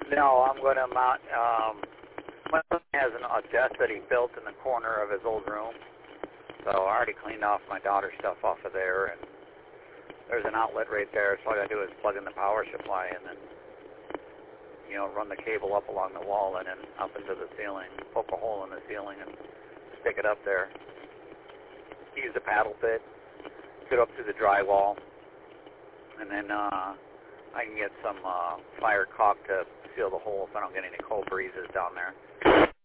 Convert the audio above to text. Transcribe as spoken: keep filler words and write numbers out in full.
No, I'm going to mount, um, my son has an, a desk that he built in the corner of his old room. So I already cleaned off my daughter's stuff off of there, and there's an outlet right there, so all I got to do is plug in the power supply and then, you know, run the cable up along the wall and then up into the ceiling, poke a hole in the ceiling and stick it up there. Use a paddle bit, get up to the drywall, and then uh, I can get some uh, fire caulk to seal the hole if I don't get any cold breezes down there.